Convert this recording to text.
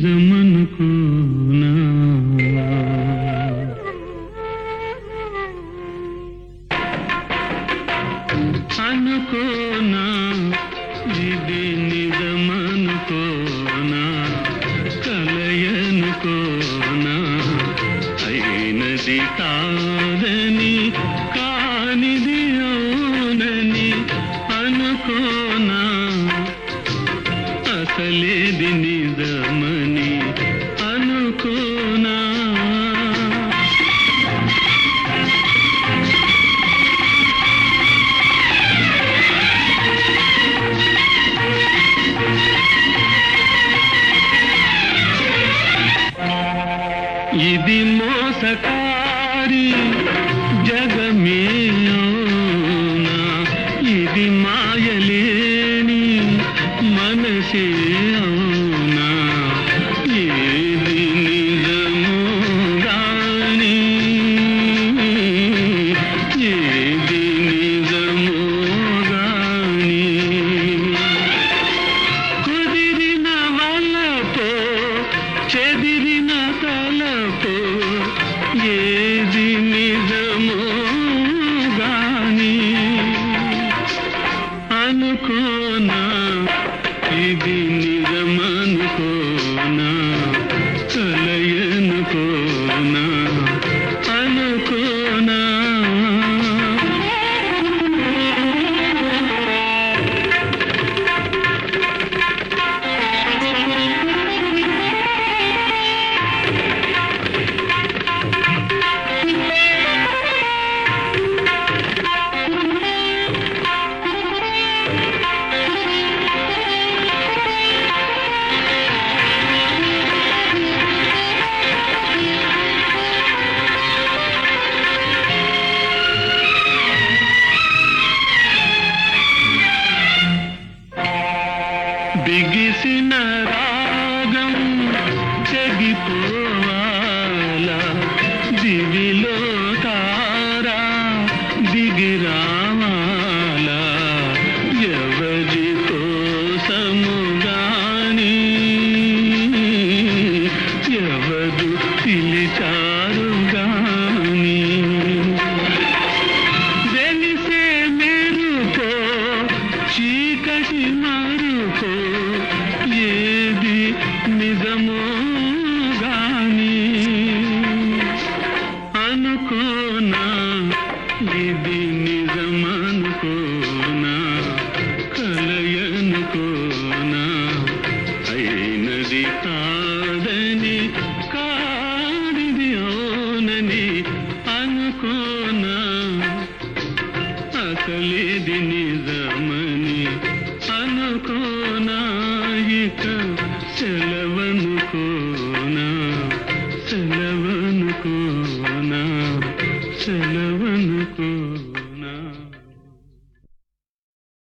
నిజమనుకోనా అనుకోనా ఇది నిజమనుకోనా కలయనుకోనా అయినది కాదని కానిది అవునని అనుకోనా అసలేది నిజమని అనుకోనా ఇది మోసకారి జగమే అవునా ఇది మాయలేని మనసే అవునా ఏది నిజమో గాని ఏది నిజమో గాని కుదిరిన వలపో చెదిరిన తలపో ఏది నిజమో గాని అనుకోనా ఇది నిజమనుకోనా కలయనుకోనా అనుకోనా బిగిసిన రాగం చెగిపోవా